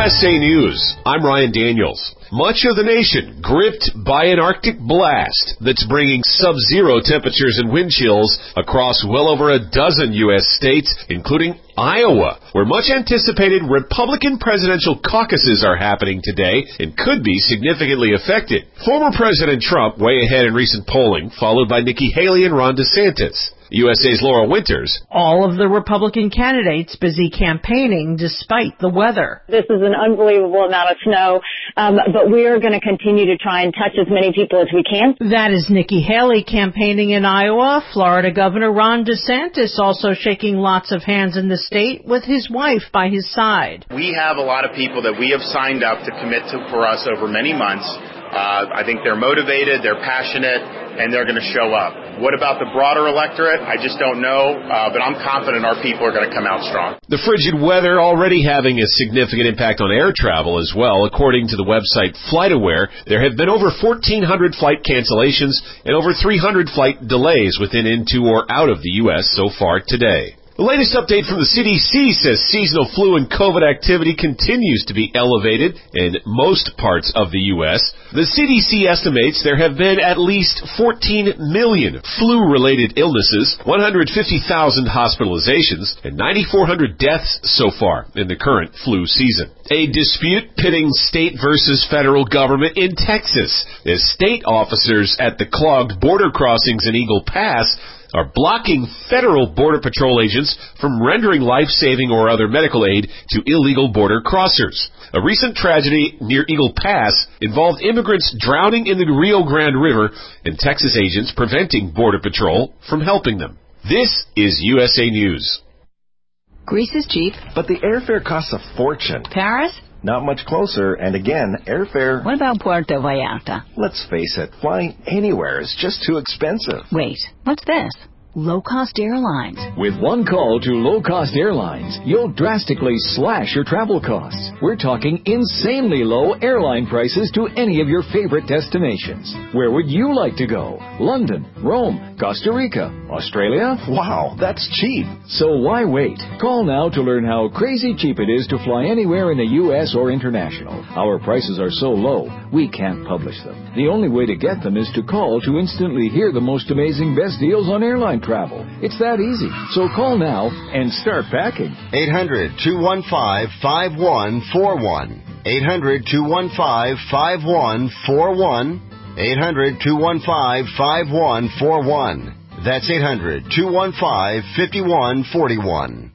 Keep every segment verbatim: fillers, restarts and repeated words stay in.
S A News, I'm Ryan Daniels. Much of the nation gripped by an Arctic blast that's bringing sub-zero temperatures and wind chills across well over a dozen U S states, including Iowa, where much anticipated Republican presidential caucuses are happening today and could be significantly affected. Former President Trump way ahead in recent polling, followed by Nikki Haley and Ron DeSantis. U S A's Laura Winters. All of the Republican candidates busy campaigning despite the weather. This is an unbelievable amount of snow, um, but we are going to continue to try and touch as many people as we can. That is Nikki Haley campaigning in Iowa. Florida Governor Ron DeSantis also shaking lots of hands in the state with his wife by his side. We have a lot of people that we have signed up to commit to for us over many months. Uh, I think they're motivated, they're passionate, and they're going to show up. What about the broader electorate? I just don't know, uh, but I'm confident our people are going to come out strong. The frigid weather already having a significant impact on air travel as well. According to the website FlightAware, there have been over fourteen hundred flight cancellations and over three hundred flight delays within, into, or out of the U S so far today. The latest update from the C D C says seasonal flu and COVID activity continues to be elevated in most parts of the U S. The C D C estimates there have been at least fourteen million flu-related illnesses, one hundred fifty thousand hospitalizations, and nine thousand four hundred deaths so far in the current flu season. A dispute pitting state versus federal government in Texas as state officers at the clogged border crossings in Eagle Pass are blocking federal Border Patrol agents from rendering life-saving or other medical aid to illegal border crossers. A recent tragedy near Eagle Pass involved immigrants drowning in the Rio Grande River and Texas agents preventing Border Patrol from helping them. This is U S A News. Greece is cheap. But the airfare costs a fortune. Paris? Not much closer, and again, airfare... What about Puerto Vallarta? Let's face it, flying anywhere is just too expensive. Wait, what's this? Low-cost airlines. With one call to low-cost airlines, you'll drastically slash your travel costs. We're talking insanely low airline prices to any of your favorite destinations. Where would you like to go? London, Rome, Costa Rica, Australia? Wow, that's cheap. So why wait? Call now to learn how crazy cheap it is to fly anywhere in the U S or international. Our prices are so low, we can't publish them. The only way to get them is to call to instantly hear the most amazing best deals on airline travel. It's that easy. So call now and start packing. eight hundred, two one five, five one four one. eight hundred, two one five, five one four one. eight hundred, two one five, five one four one. That's eight hundred, two one five, five one four one.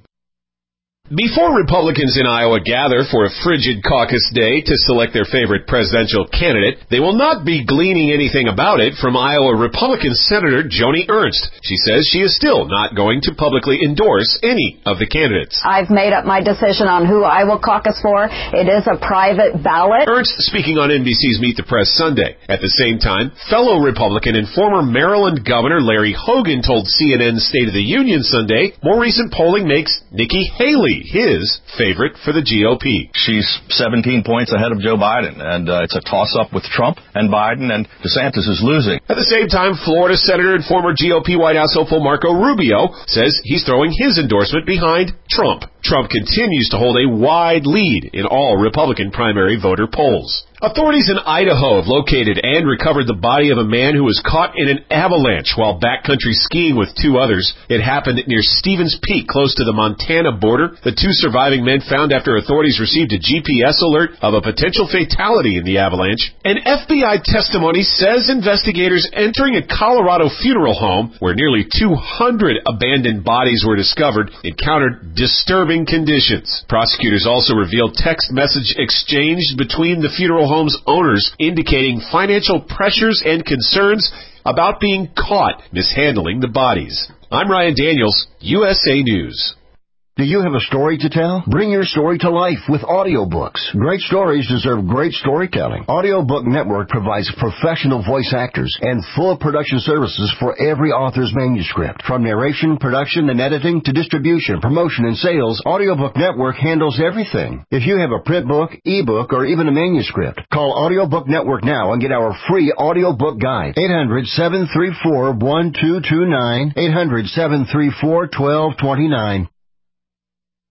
Before Republicans in Iowa gather for a frigid caucus day to select their favorite presidential candidate, they will not be gleaning anything about it from Iowa Republican Senator Joni Ernst. She says she is still not going to publicly endorse any of the candidates. I've made up my decision on who I will caucus for. It is a private ballot. Ernst speaking on N B C's Meet the Press Sunday. At the same time, fellow Republican and former Maryland Governor Larry Hogan told C N N's State of the Union Sunday more recent polling makes Nikki Haley his favorite for the G O P. She's seventeen points ahead of Joe Biden, and uh, it's a toss-up with Trump and Biden, and DeSantis is losing. At the same time, Florida Senator and former G O P White House hopeful Marco Rubio says he's throwing his endorsement behind Trump. Trump continues to hold a wide lead in all Republican primary voter polls. Authorities in Idaho have located and recovered the body of a man who was caught in an avalanche while backcountry skiing with two others. It happened near Stevens Peak, close to the Montana border. The two surviving men found after authorities received a G P S alert of a potential fatality in the avalanche. And F B I testimony says investigators entering a Colorado funeral home, where nearly two hundred abandoned bodies were discovered, encountered disturbing conditions. Prosecutors also revealed text message exchanged between the funeral home's owners indicating financial pressures and concerns about being caught mishandling the bodies. I'm Ryan Daniels, U S A News. Do you have a story to tell? Bring your story to life with audiobooks. Great stories deserve great storytelling. Audiobook Network provides professional voice actors and full production services for every author's manuscript. From narration, production, and editing to distribution, promotion, and sales, Audiobook Network handles everything. If you have a print book, ebook, or even a manuscript, call Audiobook Network now and get our free audiobook guide. eight hundred, seven three four, one two two nine, eight hundred, seven three four, one two two nine.